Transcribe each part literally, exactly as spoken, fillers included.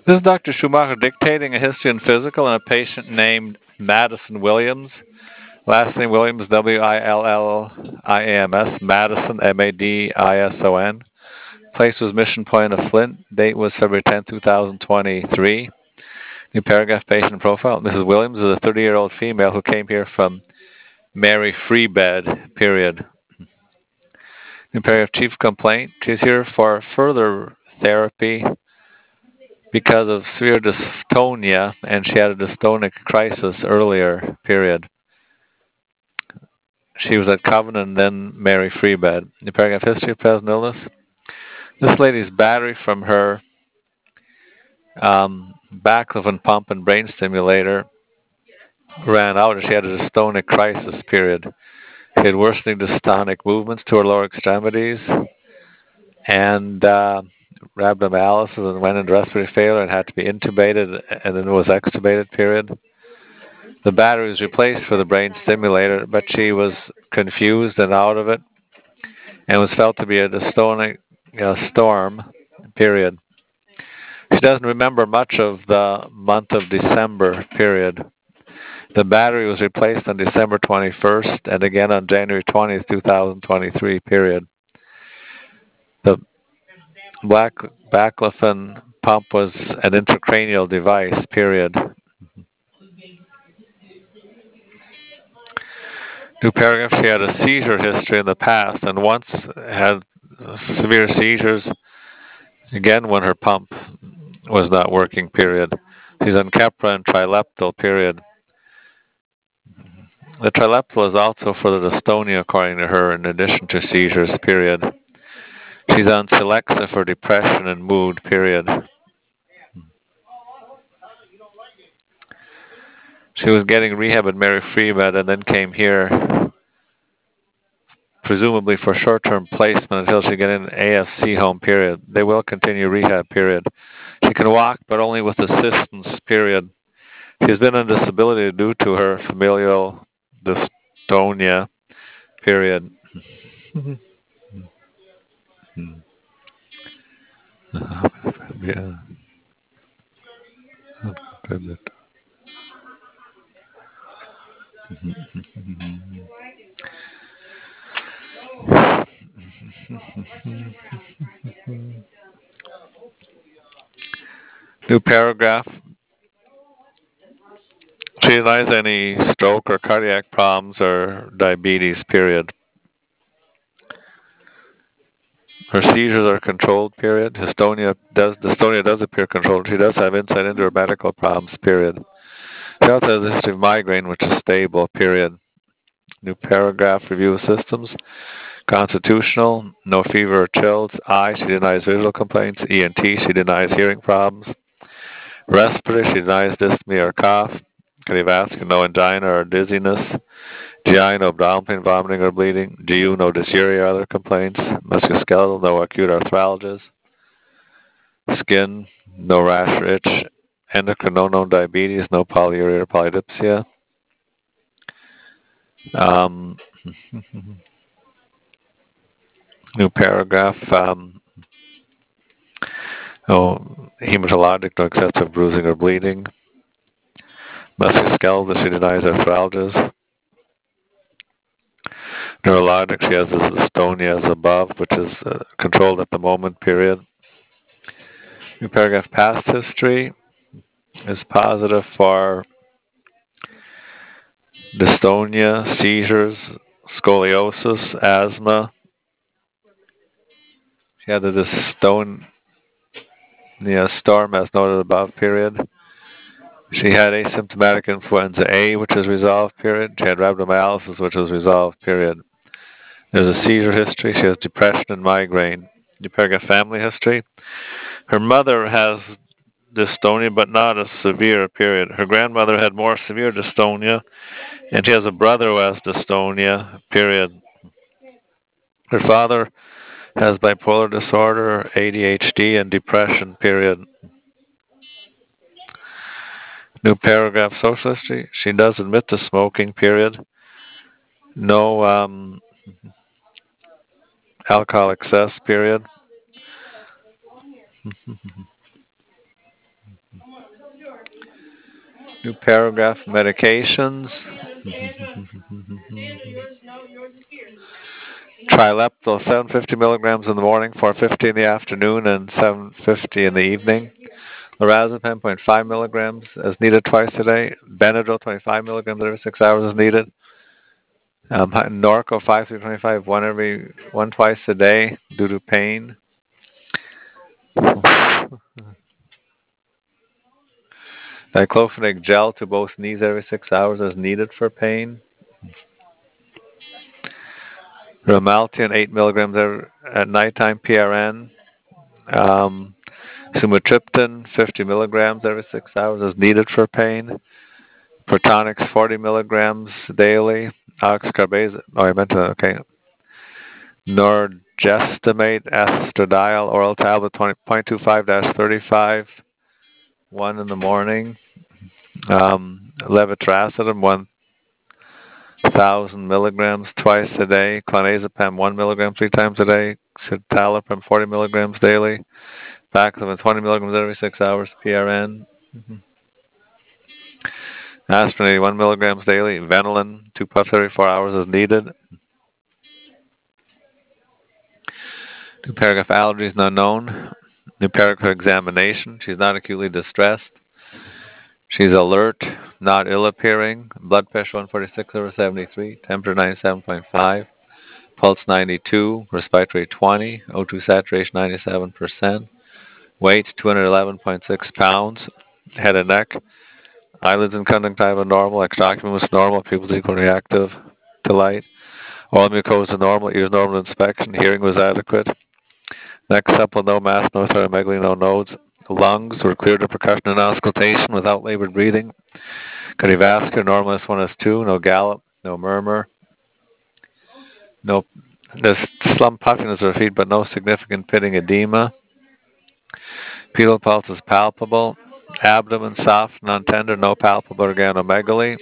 This is Doctor Schumacher dictating a history and physical in a patient named Madison Williams. Last name Williams, W I L L I A M S, Madison, M A D I S O N. Place was Mission Point of Flint. Date was February tenth, two thousand twenty-three. New paragraph, patient profile. Missus Williams is a thirty-year-old female who came here from Mary Free Bed, period. New paragraph, chief complaint. She's here for further therapy because of severe dystonia, and she had a dystonic crisis earlier, period. She was at Covenant, then Mary Free Bed. New paragraph, history of present illness. This lady's battery from her um, baclofen pump and brain stimulator ran out, and she had a dystonic crisis, period. She had worsening dystonic movements to her lower extremities, and uh, rhabdomyolysis, and went into respiratory failure and had to be intubated, and then was extubated, period. The battery was replaced for the brain stimulator, but she was confused and out of it, and was felt to be a dystonic uh, storm, period. She doesn't remember much of the month of December, period. The battery was replaced on December twenty-first and again on January twentieth, two thousand twenty-three, period. The black baclofen pump was an intracranial device, period. New paragraph, she had a seizure history in the past and once had severe seizures, again when her pump was not working, period. She's on Keppra and Trileptal, period. The Trileptal is also for the dystonia, according to her, in addition to seizures, period. She's on Celexa for depression and mood, period. She was getting rehab at Mary Free Bed and then came here, presumably for short-term placement until she get in A F C home, period. They will continue rehab, period. She can walk, but only with assistance, period. She has been on disability due to her familial dystonia, period. Yeah. New paragraph. She denies any stroke or cardiac problems or diabetes, period. Her seizures are controlled, period. Dystonia does dystonia does appear controlled. She does have insight into her medical problems, period. She also has a history of migraine, which is stable, period. New paragraph, review of systems. Constitutional, no fever or chills. Eye, she denies visual complaints. E N T, she denies hearing problems. Respiratory, she denies dyspnea or cough. Cardiovascular, no angina or dizziness. G I, no abdominal pain, vomiting or bleeding. G U, no dysuria or other complaints. Musculoskeletal, no acute arthralgias. Skin, no rash or itch. Endocrine, no known diabetes, no polyuria or polydipsia. Um, new paragraph. Um, no hematologic, no excessive bruising or bleeding. Musculoskeletal, she denies arthralgias. Neurologic, she has this dystonia as above, which is uh, controlled at the moment, period. New paragraph, past history is positive for dystonia, seizures, scoliosis, asthma. She had the dystonia storm as noted above, period. She had asymptomatic influenza A, which is resolved, period. She had rhabdomyolysis, which was resolved, period. There's a seizure history. She has depression and migraine. New paragraph, family history. Her mother has dystonia, but not as severe, period. Her grandmother had more severe dystonia, and she has a brother who has dystonia, period. Her father has bipolar disorder, A D H D, and depression, period. New paragraph, social history. She does admit to smoking, period. No um, alcohol excess, period. New paragraph, medications. Trileptal, seven hundred fifty milligrams in the morning, four hundred fifty in the afternoon, and seven hundred fifty in the evening. Lorazepam, zero point five milligrams as needed twice a day. Benadryl, twenty-five milligrams every six hours as needed. Um, Norco, five through twenty-five, one every one twice a day due to pain. Diclofenac gel to both knees every six hours as needed for pain. Romaltian, eight milligrams every, at nighttime, P R N. Um, Sumatriptan, fifty milligrams every six hours as needed for pain. Protonix, forty milligrams daily. Oxcarbazepine, oh, I meant to, okay. Norgestimate, estradiol, oral tablet, twenty point two five to thirty-five, one in the morning. Um, levetiracetam, one thousand milligrams twice a day. Clonazepam, one milligram three times a day. Citalopram, forty milligrams daily. Baclofen, twenty milligrams every six hours, P R N. Mm-hmm. Aspirin, eighty-one milligrams daily. Venlafaxine, two puffs every four hours as needed. New paragraph, allergies not known. New paragraph, examination. She's not acutely distressed. She's alert, not ill-appearing. Blood pressure one forty-six over seventy-three. Temperature ninety-seven point five. Pulse ninety-two. Respiratory twenty. O two saturation ninety-seven percent. Weight two hundred eleven point six pounds. Head and neck. Eyelids and conjunctiva normal. Extraocular was normal. Pupils equal reactive to light. Oral mucosa normal. Ears normal inspection. Hearing was adequate. Neck supple, no mass, no thyromegaly, no nodes. Lungs were cleared of percussion and auscultation without labored breathing. Cardiovascular, normal S one, S two, no gallop, no murmur. No, there's slump puffiness of her feet, but no significant pitting edema. Pedal pulse is palpable. Abdomen soft, non-tender, no palpable organomegaly.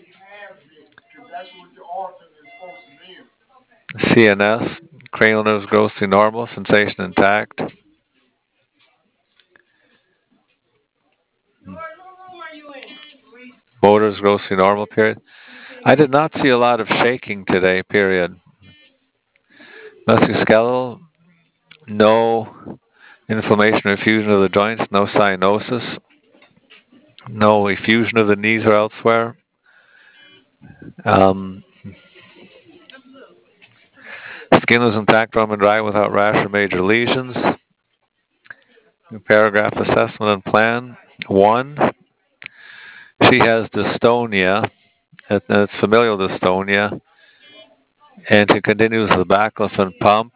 C N S, cranial nerves grossly normal, sensation intact. Motors grossly normal, period. I did not see a lot of shaking today, period. Musculoskeletal, no inflammation or effusion of the joints, no cyanosis, no effusion of the knees or elsewhere. Um, skin was intact, warm and dry without rash or major lesions. New paragraph, assessment and plan. One, she has dystonia, and it's familial dystonia, and she continues the baclofen pump.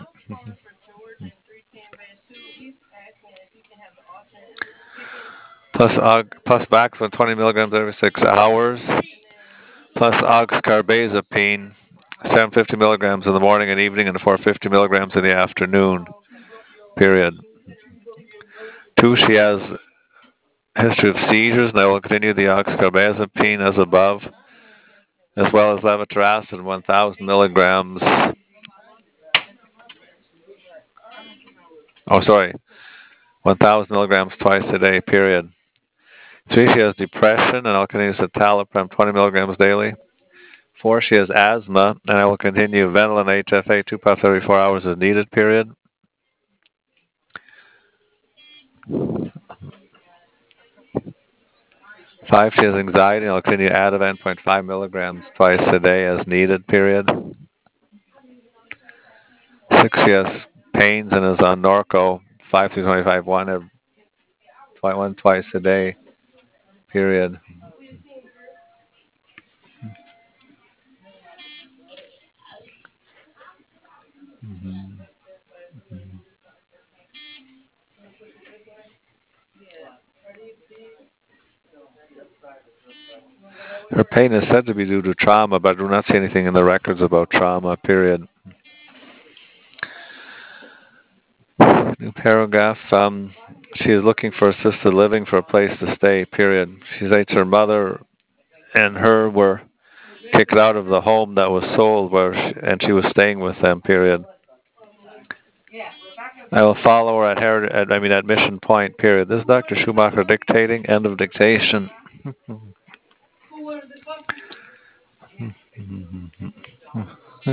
Plus, plus baclofen twenty milligrams every six hours. Plus oxcarbazepine, seven hundred fifty milligrams in the morning and evening, and four hundred fifty milligrams in the afternoon. Period. Two, she has a history of seizures, and I will continue the oxcarbazepine as above, as well as levetiracetam, one thousand milligrams. Oh, sorry, one thousand milligrams twice a day. Period. Three, she has depression, and I'll continue citalopram, twenty milligrams daily. Four, she has asthma, and I will continue Ventolin H F A, two puffs every four hours as needed. Period. Five, she has anxiety, and I'll continue Ativan zero point five milligrams twice a day as needed, period. Six, she has pains and is on Norco, five through twenty-five, one, every, one twice a day, period. Mm-hmm. Her pain is said to be due to trauma, but I do not see anything in the records about trauma, period. New paragraph. Um, she is looking for assisted living for a place to stay, period. She states her mother and her were kicked out of the home that was sold, where she, and she was staying with them, period. I will follow her at, Her- at I mean at Mission Point. Period. This is Doctor Schumacher dictating. End of dictation.